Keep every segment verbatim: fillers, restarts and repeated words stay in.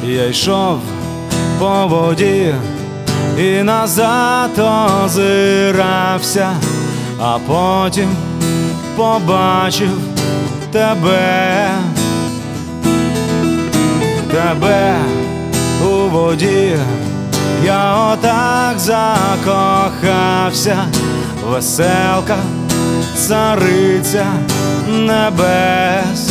Я йшов по воді і назад озирався, а потім побачив тебе, тебе у воді. Я отак закохався, веселка, цариця небес.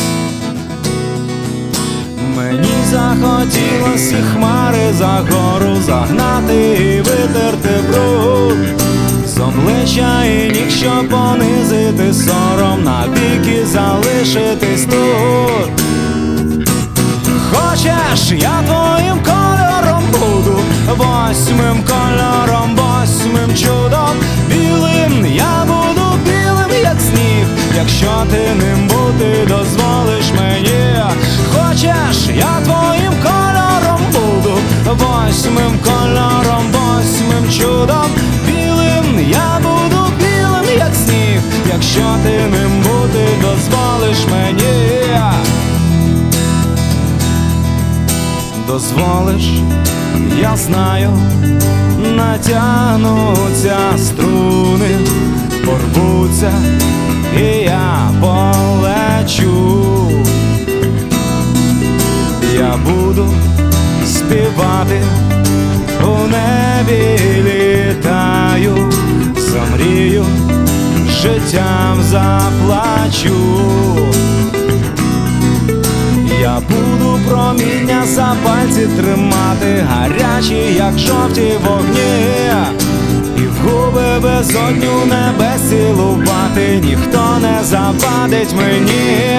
Мені захотілося хмари за гору загнати і витерти бруд з обличчя і ніг, щоб понизити сором, навіки залишитись тут. Хочеш, я твоїм кольором буду, восьмим кольором, восьмим чудом, білим, я буду білим, як сніг, якщо ти ним бути дозволиш мені. Хочеш, я твоїм кольором буду, восьмим кольором, восьмим чудом, білим, я буду білим, як сніг, якщо ти ним бути дозволиш мені. Дозволиш, я знаю, натягнуться струни, порвуться, і я полечу. Я буду співати, у небі літаю, замрію, життям заплачу. Я буду проміння за пальці тримати, гарячі, як жовті вогні, і в губи безодню небес цілувати, ніхто не завадить мені.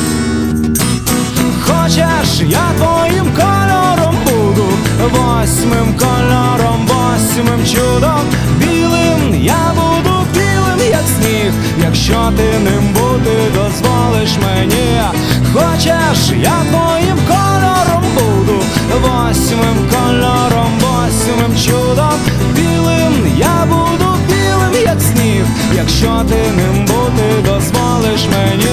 Хочеш, я твоїм кольором буду, восьмим кольором, восьмим чудом, білим, я буду білим, як сніг, якщо ти ним бути дозволиш мені. Хочеш, я твоїм кольором буду, восьмим кольором, восьмим чудом, білим, я буду білим, як сніг, якщо ти ним бути дозволиш мені.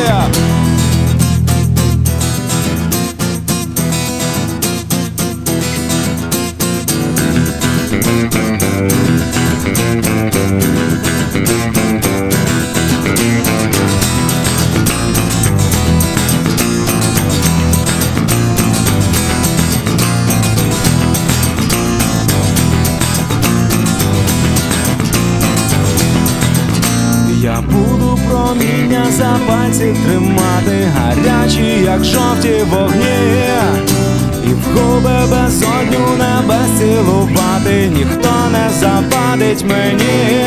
Я буду проміння за пальці тримати, гарячі, як жовті вогні, і в губи безодню небес цілувати, ніхто не завадить мені.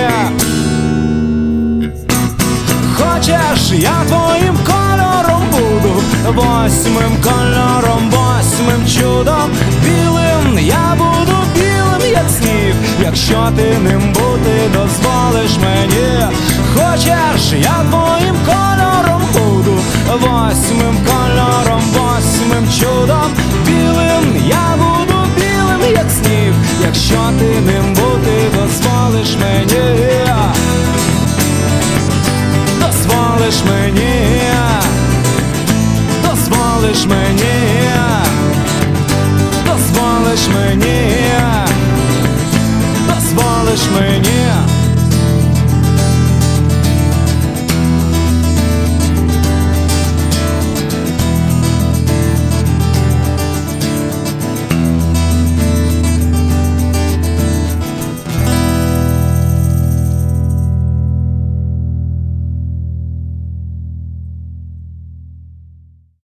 Хочеш, я твоїм кольором буду, восьмим кольором, восьмим чудом, білим, я буду білим, як сніг, якщо ти ним бути дозволиш мені. Хочеш, я твоїм кольором буду, восьмим кольором, восьмим чудом, білим, я буду білим, як сніг, якщо ти ним бути дозволиш мені. Дозволиш мені.